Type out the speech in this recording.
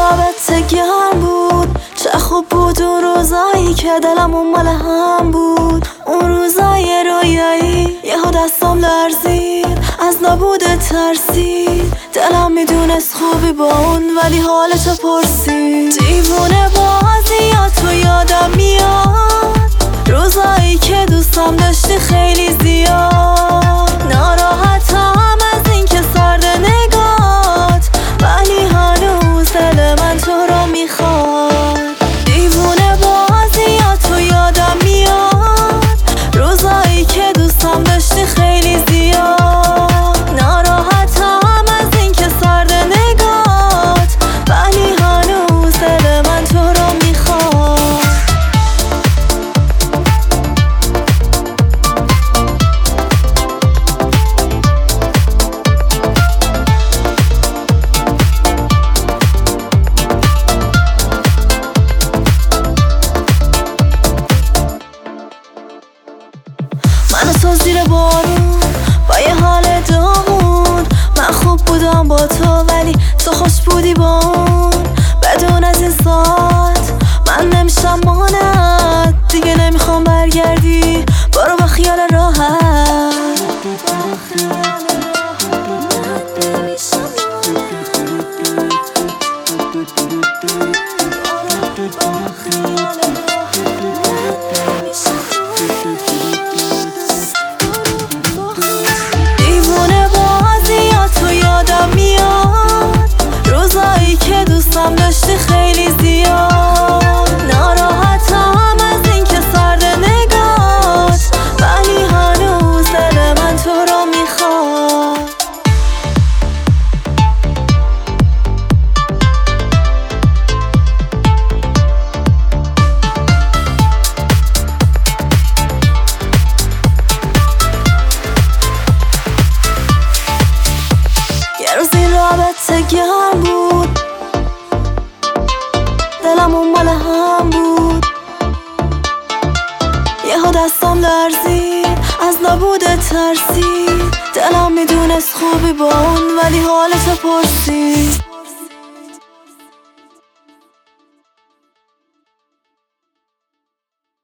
رابطه گرم بود، چه خوب بود اون روزایی که دلم اون مال هم بود. اون روزای رویایی یهو دستم لرزید، از نبوده ترسید. دلم میدونست خوبی با اون ولی حالتو پرسید. دیوونه بازیاتو یادم میاد، روزایی که دوستم داشتی خیلی زیاد. ناراحتم از این که سرد نگات، ولی هنوز دل من تو رو میخواد. دیوونه بازیاتو یادم میاد، روزایی که دوستم داشتی خیلی زیاد. ناراحتم از این که سرد نگات، ولی هنوز دل من تو رو میخواد. من تو زیر بارون با یه حال داغون، من خوب بودم با تو ولی تو خوش بودی با اون. بدون از این ساعت من نمیشم مانت، دیگه نمیخوام برگردی، برو با خیال راحت. دوستم داشتی خیلی زیاد. ناراحتم از این که سرد نگات، ولی هنوز دل من تو رو میخواد. یه روز این رابطه گرم بود، دلم اون مال هم بود. یهو دستم لرزید، از نبوده ترسید. دلم میدونست خوبی با اون ولی حالتو پرسید.